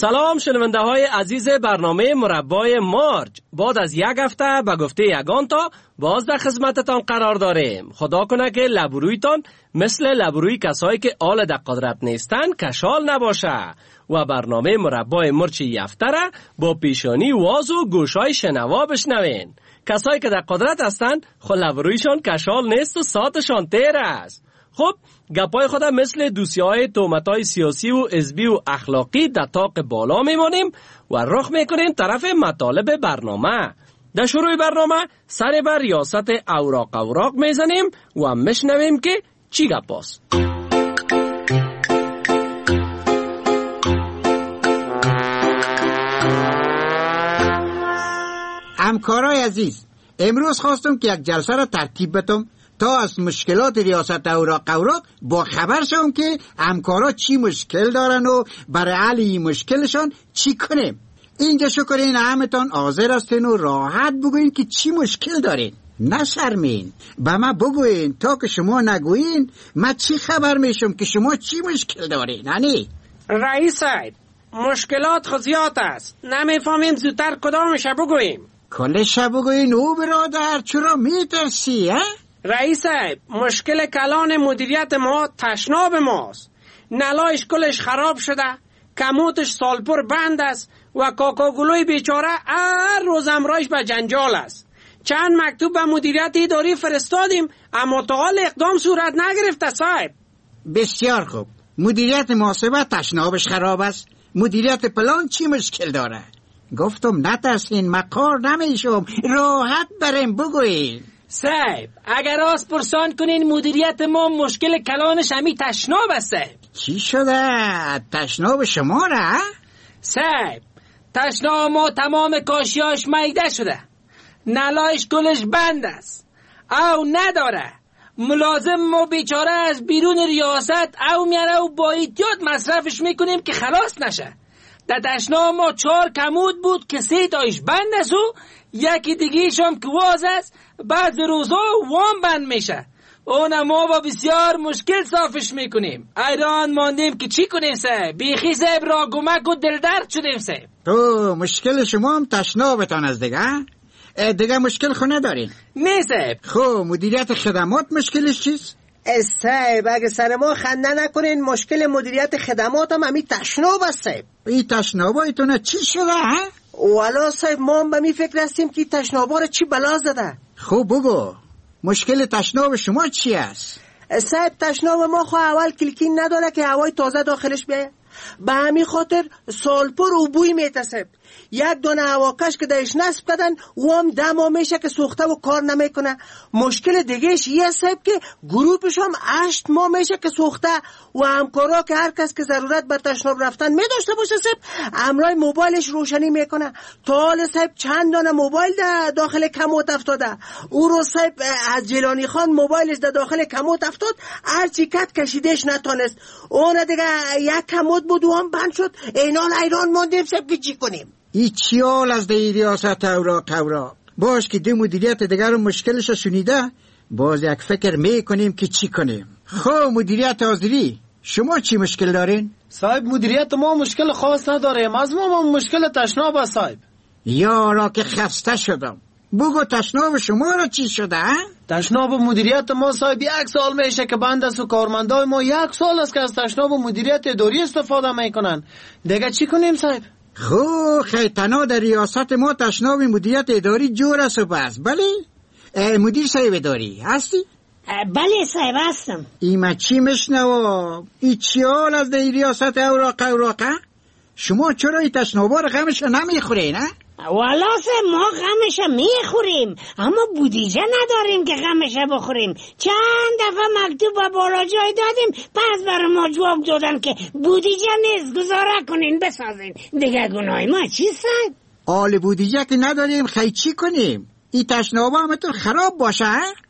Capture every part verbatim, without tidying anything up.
سلام شنونده های عزیز برنامه مربای مارج. بعد از یک هفته به گفته یگان تا باز در خدمتتان قرار داریم. خدا کنه که لبرویتان مثل لبروی کسایی که آل در قدرت نیستن کشال نباشه و برنامه مربای مرچ یفته را با پیشانی واز و گوشای شنوا بشنوین. کسایی که در قدرت هستن خود لبرویشان کشال نیست و ساعتشان تیر است. خب گپای خدا مثل دوسیهای تومتای سیاسی و حزبی و اخلاقی در طاق بالا میمانیم و رخ میکنیم طرف مطالب برنامه. در شروع برنامه سر بر ریاست اوراق اوراق میزنیم و میشنویم که چی گپاست. همکارای عزیز، امروز خواستم که یک جلسه را ترتیب بدم تا از مشکلات ریاست اوراق اوراق با خبر شوم که همکارا چی مشکل دارن و برای حل این مشکلشان چی کنیم. اینجا شکرین همتان حاضر هستین و راحت بگوین که چی مشکل دارین. نشرمین، به من بگوین، تا که شما نگوین من چی خبر میشم که شما چی مشکل دارین. هنی رئیس صاحب، مشکلات خود زیاد است، نمیفهمیم زودتر کدامش بگوییم. کلش بگوین او برادر، چرا میترسی؟ ها رئیس صاحب، مشکل کلان مدیریت ما تشناب ماست. نلایش کلش خراب شده، کموتش سالپور بند است و کاکاگلوی بیچاره هر روز امرایش به جنجال است. چند مکتوب به مدیریت اداری فرستادیم اما تا حال اقدام صورت نگرفته صاحب. بسیار خوب، مدیریت محاسبه تشنابش خراب است. مدیریت پلان چی مشکل داره؟ گفتم نترسین، مقار نمیشم، راحت بریم بگوین. صاحب اگر راست پرسان کنین مدیریت ما مشکل کلانش همی تشناب است صاحب. چی شده؟ تشناب شما را؟ صاحب تشناب ما تمام کاشیاش میده شده، نلایش گلش بند است او نداره. ملازم ما بیچاره از بیرون ریاست او میاره و با احتیاط مصرفش میکنیم که خلاص نشه. در تشناب ما چهار کمود بود که سه تایش بند است و یکی دیگیش هم که واز است، بعد روزا وام بند میشه. اون ما با بسیار مشکل صافش میکنیم. ایران ماندیم که چی کنیم صاحب. بیخی صاحب را گمک و دلدرد شدیم صاحب. تو مشکل شما هم تشنابتان از دیگه دیگه مشکل خونه دارین؟ نه صاحب. خب مدیریت خدمات مشکلش چیست؟ صاحب اگه سر ما خنده نکنین مشکل مدیریت خدمات هم همی تشناب است صاحب. این تشنابایتونه چی شده ها؟ والا صاحب ما هم به می فکر هستیم که تشنابا رو چی بلا زده. خب بگو مشکل تشناب شما چی است؟ صاحب تشناب ما خو اول کلکین نداره که هوای تازه داخلش بیایه، به همین خاطر سالپور و بوی میتسب. یک دونه هواکش که درش نصب کردن و هم دما میشه که سوخته و کار نمیکنه. مشکل دیگهش یه صاحب که گروپش هم هشت ماه میشه که سوخته و همکارا که هر کس که ضرورت بر تشناب رفتن میداشته باشه صاحب امرای موبایلش روشنی میکنه. تا حال صاحب چند دانه موبایل در داخل کموت افتاده. او رو صاحب از جیلانی خان موبایلش در داخل کموت افتاد، هرچی کت کشیدش نتانست. اون دیگه یک کموت بود و هم بند شد. اینال ایران ماندیم صاحب که چی کنیم؟ ای چی حال از دی ریاست اوراق اوراق؟ باش که دی مدیریت دیگر رو مشکلش شنیده باز یک فکر میکنیم که چی کنیم. خب مدیریت حاضری شما چی مشکل دارین؟ صاحب مدیریت ما مشکل خاص نداریم، از ما, ما مشکل تشناب است صاحب. یا را که خسته شدم، بگو تشناب شما را چی شده؟ تشناب مدیریت ما صاحب یک سال میشه که بند است و کارمندای ما یک سال است که از تشناب مدیریت اداری استفاده میکنن. دیگه چی کنیم صاحب؟ خب خیتنا در ریاست ما تشناب مدیریت اداری جور است و بس. بله مدیر صاحب اداری هستی؟ بله صاحب هستم. ایما چی مشنوا؟ ای چی حال از در ریاست اوراق اوراقه؟ شما چرا ای تشنابا رو غمش نمیخورین؟ والا صاحب ما غمش میخوریم اما بودیجه نداریم که غمش بخوریم. چند دفعه مکتوب با بالا جای دادیم، پس برای ما جواب دادن که بودیجه نیست، گزاره کنین بسازین. دیگه گناه ما چی صاحب؟ آل بودیجه که نداریم خیلی چی کنیم؟ ای تشنابا همتون خراب باشه؟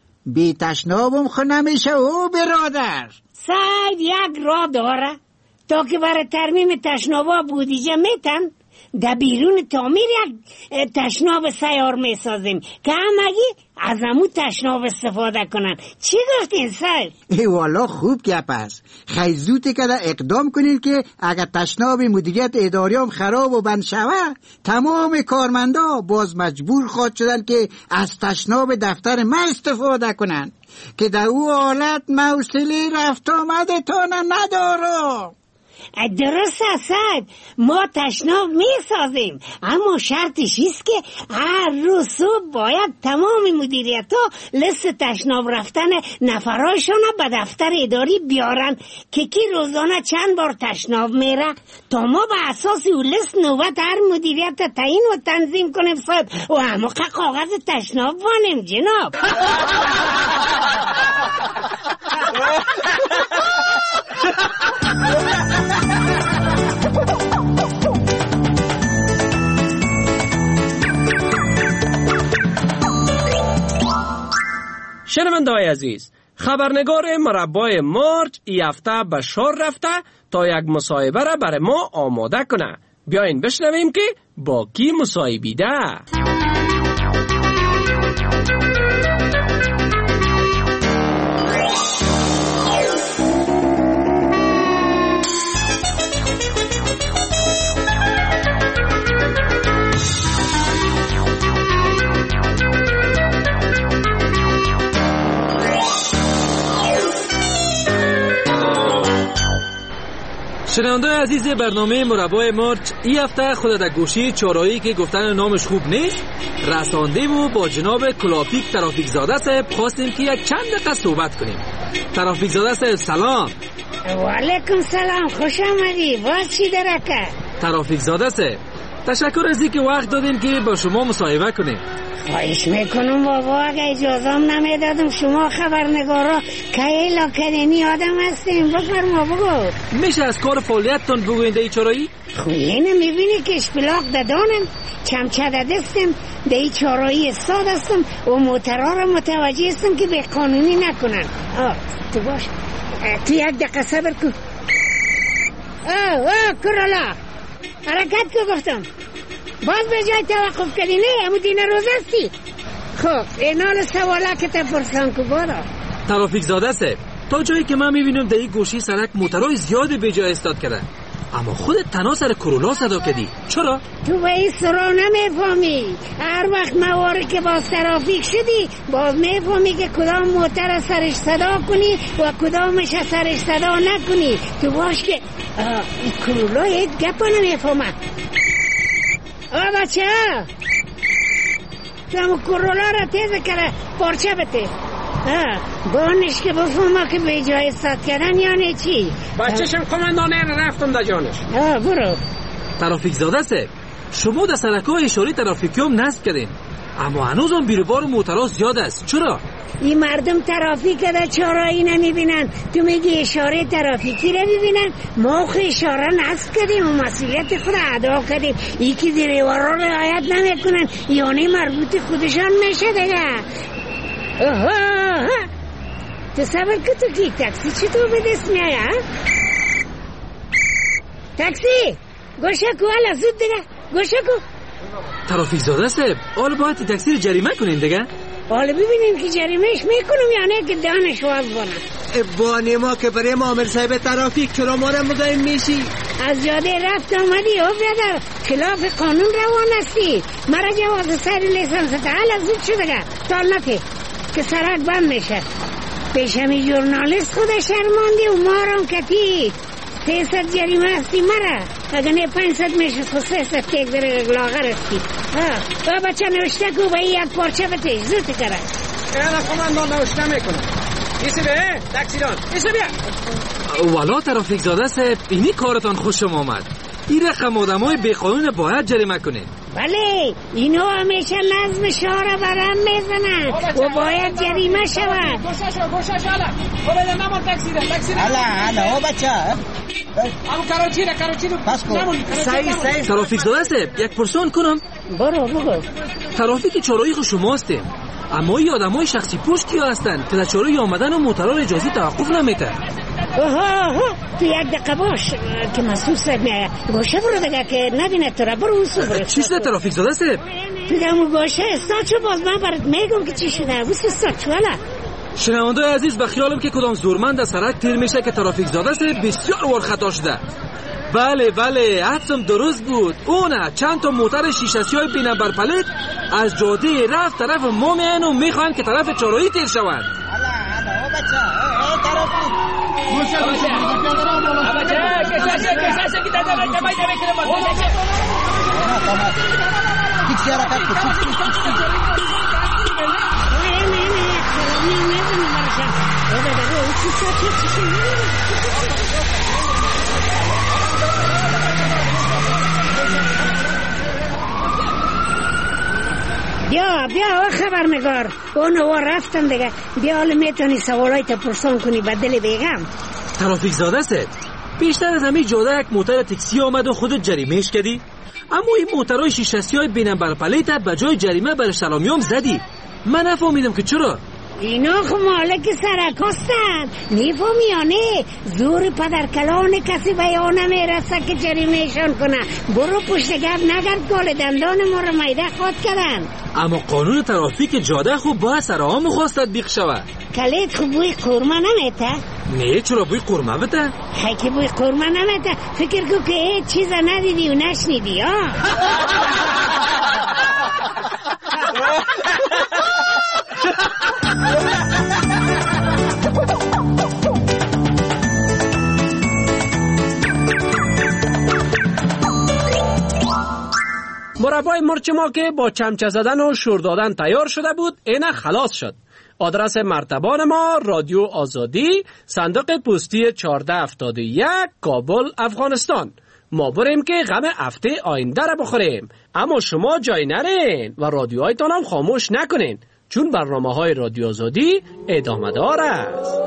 بی تشنابم خو نمیشه او برادر. صاحب یک راه داره تا که برای ترمیم تشنابا بودیجه میتن. در بیرون تعمیر یک تشناب سیار میسازیم که همگی از همون تشناب استفاده کنن. چی گفتین صاحب؟ ای والا خوب گپ است. خیلی زوده که اقدام کنین که اگر تشناب مدیریت اداری هم خراب و بند شوه، تمام کارمندا باز مجبور خواهد شدن که از تشناب دفتر ما استفاده کنن که در او حالت موصله رفت آمده تانه ندارم. درست است، ما تشناب می سازیم، اما شرطش ایست که هر روز صبح باید تمام مدیریت ها لیست تشناب رفتن نفراشون به دفتر اداری بیارن که کی روزانه چند بار تشناب میره، تا ما به اساس اون لیست نوبت هر مدیریت تعیین و تنظیم کنیم صاحب و همه کاغذ تشناب وانیم جناب. شنونده‌های عزیز، خبرنگار مربای مارج ای هفته به شهر رفته تا یک مصاحبه را برای ما آماده کنه. بیاین بشنویم که با کی مصاحبیده. شنونده‌های عزیز برنامه مربای مارج این هفته خود در گوشی چهارراهی که گفتن نامش خوب نیست رساندیم و با جناب کلاپیک ترافیک زاده صاحب خواستیم که یک چند دقیقه صحبت کنیم. ترافیک زاده صاحب سلام. و علیکم سلام، خوش آمدی. باز چی درکه؟ ترافیک زاده صاحب تشکر از اینکه وقت دادیم که با شما مصاحبه کنیم. خواهش میکنم بابا، اگه اجازم نمیدادم شما خبرنگارا که ایل اکادمی آدم هستیم. بفرما بگو. میشه از کار فعالیتتون بگوین در این چهارراهی؟ خب اینه میبینی که اشپلاق دادانم، چمچه دستم، در این چهارراهی استاد هستم و موترها را متوجه هستم که به قانونی نکنن. آه تو باش، تو یک دقیقه صبر کن. آه آه کرالا حرکت که گفتم، باز به جای توقف کردی نه همون دینه روز هستی. خب اینال سواله که تپرسان که بارا ترافیک زاده صاحب، تا جایی که من میبینم در این گوشی سرک موترهای زیاد به جای استاد کردن، اما خودت تنها سر کرولا صدا کردی، چرا؟ تو به این سرا نمیفهمی. هر وقت مواری که باز ترافیک شدی باز میفهمی که کدام موتر سرش صدا کنی و کدامش سرش صدا نکنی. تو باش که این کرولا یک گپا نمیفهمه. آه بچه ها، تو همون کرولا را تیز کرده پارچه بته. بانش که بفهمه که به جای استاد کردن یعنی چی؟ بچهشم کماندانه رفتم دا جانش. آه برو. ترافیک زاده صاحب، شما در سرک‌های اشاره ترافیکی هم نصب کردین، اما هنوز هم بیروبار موترها زیاد است، چرا؟ این مردم ترافیک در چهارراهی نمیبینن، تو میگی اشاره ترافیکی رو ببینن. ما خو اشاره نصب کردیم و مسئولیت خود ادا کردیم. ای که دریورا رعایت نمیکنن یعنی مربوط خودشان میشه دیگه. اوه تو صبر که تو کی تاکسی چطور به دست میایه؟ تاکسی گوشه کو، حالا زود دیگه گوشه کو. ترافیک زاده صاحب، حالا باید تاکسی رو جریمه کنین دیگه. حالا ببینیم که جریمهش میکنم یا نه که دانش واز بانم. بانی ما که برای معامل صاحب ترافیک چرا ما را مزاحم میشی؟ از جاده رفت آمدی او برادر، خلاف قانون روان هستی. مرا جواز سر لیسانس حالا زود شده گه تال نفی که سرک بند میشه. پیشمی جورنالیست خود شرماندی و ما را کتی سیصد جریمه هستی مرا. اگر نه پنجصد میشه خود سیصد که یک در لاغر هستی. با بچه نوشته که با یک پارچه بتیش زود کرد. اینا کماندان نوشته میکنم. ایسی به تاکسیدان ایسی بیا. والا ترافیک زاده صاحب، اینی کارتان خوشم آمد. این رقم آدم های بیقانون باید جریمه کنه. بله، اینو همیشه نظم شهر برم میزنن و باید جریمه شود. گوشه شو گوشه شو حالا بابا نمان تاکسیدان تاکسیدان حالا حالا او بچه همون کاروچی را کاروچی رو پس کن. سعی سعی ترافیک زاده صاحب، یک پرسان کنم. برو بگو. ترافیک چهارراهی خود شماستیم، اما این آدم های شخصی پشت کیا هستن که در چهارراهی آمدن و موترها اجازه توقف نمیتن؟ اوه تو یک دقیقه باش که مسئول صاحب میایه. گوشه برو دیگه که نبینه تو را. برو اون سو برو. چی شده ترافیک زاده صاحب؟ تو دمو گوشه استاد شو. باز من برات میگم که چی شده. بس استاد شو. حالا شنونده عزیز، به خیالم که کدام زورمند از سرک تیر میشه که ترافیک زاده صاحب بسیار وار خطا شده. بله بله، حدسم درست بود. اونه چند تا موتر شیشه‌سی های بی نمبر پلیت از جاده رفت طرف ما میان و میخوان که طرف چهارراهی تیر شوند. بیا بیا و خبرنگار، اونو رفتن دیگه. بیا حالا میتونی سوالای تا پرسان کنی بدل بیگم. ترافیک زاده است. بیشتر از همین جاده یک موتر تاکسی آمد و خودت جریمهش کردی، اما این موترهای شیشه‌سی های بی نمبر پلیت به جای جریمه بر سلامیام زدی. من نفهمیدم که چرا. اینا خو مالک سرک هستن، میفهمی یا نه؟ زور پدر کلان کسی بیانه میرسه که جریمهشان کنه. برو پشت گرد نگرد، گال دندان ما رو میده خود کردن. اما قانون ترافیک جاده خوب باید سرها مخواستت بیخ شود. کلیت خوب بوی قورمه نمیته؟ نه چرا بوی قورمه بده؟ هی که بوی قورمه نمیته. فکر کو که هیچ چیز ندیدی و نشنیدی ها. مربای مرچ ما که با چمچه زدن و شور دادن تیار شده بود، اینه خلاص شد. آدرس مرتبان ما رادیو آزادی، صندوق پستی چهارده هفتاد و یک، کابل، افغانستان. ما بریم که غم هفته آینده را بخوریم، اما شما جای نرین و رادیوهایتان هم خاموش نکنین، چون برنامه های رادیو آزادی ادامه دار است.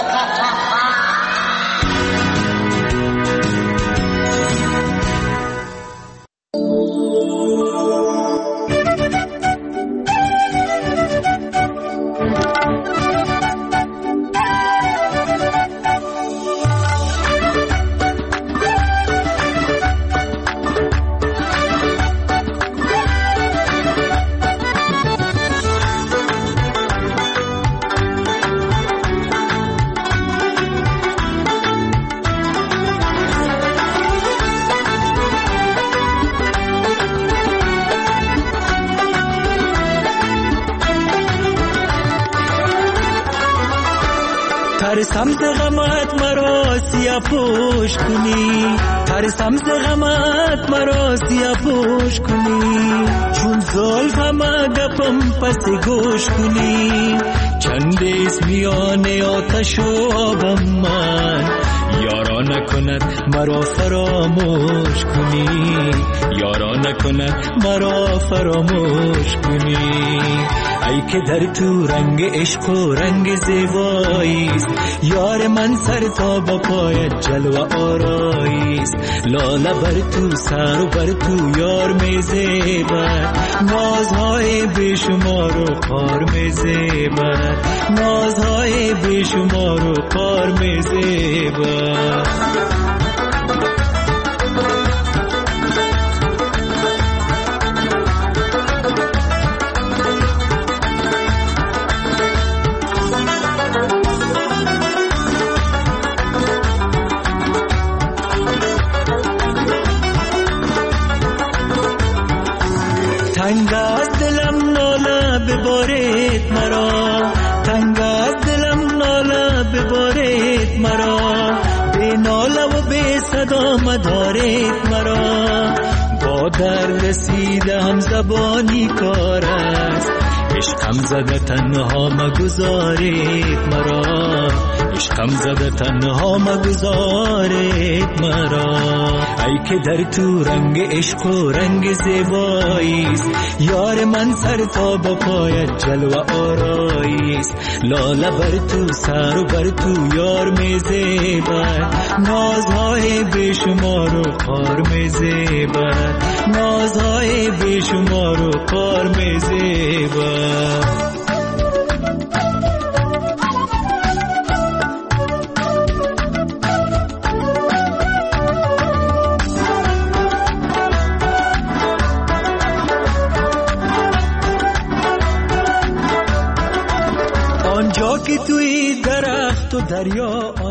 ترسم ز غمت مرا سیاه پوش کنی، ترسم ز غمت مرا سیاه پوش کنی، چون زلفم گپم پس گوش کنی، چند است میان آتش و آبم من، یارا نکند مرا فراموش کنی، یارا نکند مرا فراموش کنی. ای که در تو رنگ عشق و رنگ زیباییست، یار من سر تا با پایت جلوه آراییست، لاله بر تو سر و بر تو یار می زیبد، نازهای بیشمار و قار می زیبد، نازهای بیشمار و قار می زیبد. تنگ از دلم ناله ببارید مرا، تنگ از دلم ناله ببارید مرا، به ناله و به صدا مدارید مرا، با درد رسیده هم زبانی کار است، عشقم زده تنها مگذارید مرا، عشقم زده تنها مگذارید مرا. ای که در تو رنگ عشق و رنگ زیباییست، یار من سر تا با پایت جلوه آراییست، لاله بر تو سر و بر تو یار می زیبد، نازهای بیشمار و قار می زیبد، نازهای بیشمار و قار می زیبد. دریا